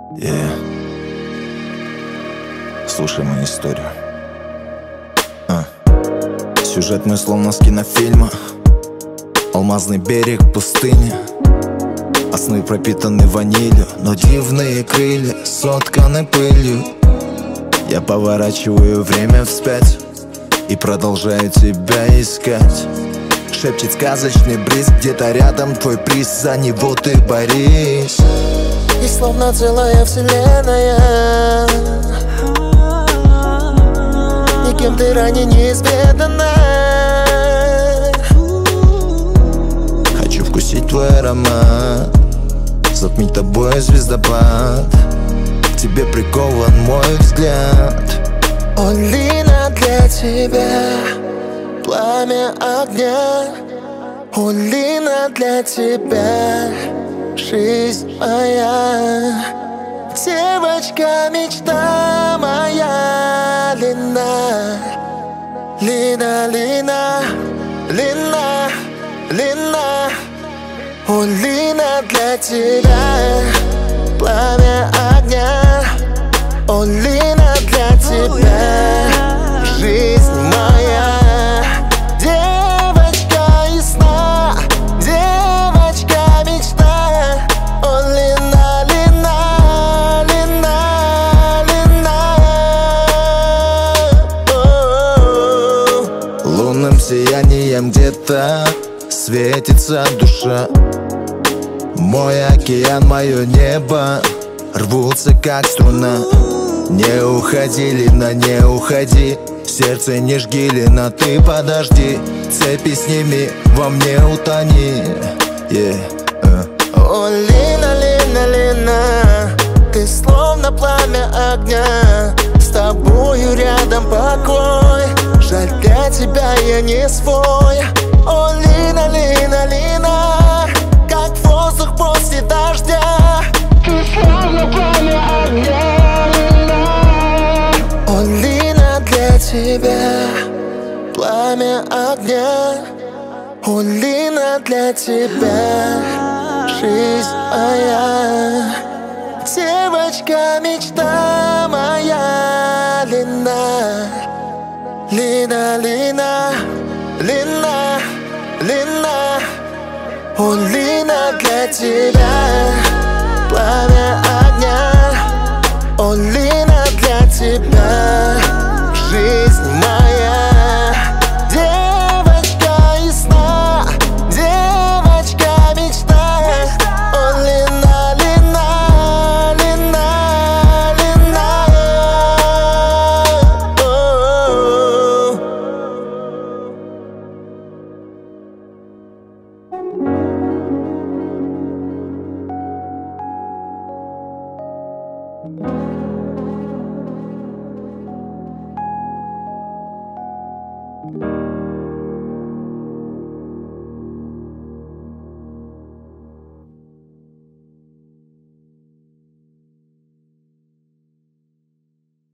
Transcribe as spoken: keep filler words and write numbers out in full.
Yeah. Слушай мою историю. а. Сюжет мой словно с кинофильма. Алмазный берег пустыни, а сны пропитаны ванилью, но дивные крылья сотканы пылью. Я поворачиваю время вспять и продолжаю тебя искать. Шепчет сказочный бриз, где-то рядом твой приз, за него ты борись. И словно целая вселенная, никем ты ранее не изведана. Хочу вкусить твой аромат, затмить тобой звездопад. К тебе прикован мой взгляд. О, Лина, для тебя пламя огня. О, Лина, для тебя жизнь моя. Девочка, мечта моя. Лина, Лина, Лина, Лина, Лина. О, Лина, для тебя пламя огня. О, Лина, для тебя жизнь моя. Девочка из сна, девочка мечта. О, Лина, Лина, Лина, Лина. Лунным сиянием где-то светится душа. Мой океан, мое небо рвутся как струна. Не уходи, Лина, не уходи. Сердце не жги, Лина, ты подожди. Цепи сними, во мне утони. yeah. uh. О, Лина, Лина, Лина, ты словно пламя огня. С тобою рядом покой. Жаль, для тебя я не свой. О, Лина, Лина, Лина, как воздух после дождя. Ты словно пламя огня, Лина. О, Лина, для тебя пламя огня. О, Лина, для тебя жизнь моя. Девочка, мечта моя. Лина, Лина, Лина, Лина, Лина. О, Лина, для тебя пламя огня. О, Лина, для тебя жизнь моя. Девочка из сна, девочка мечта. О, Лина, Лина, Лина, Лина. О,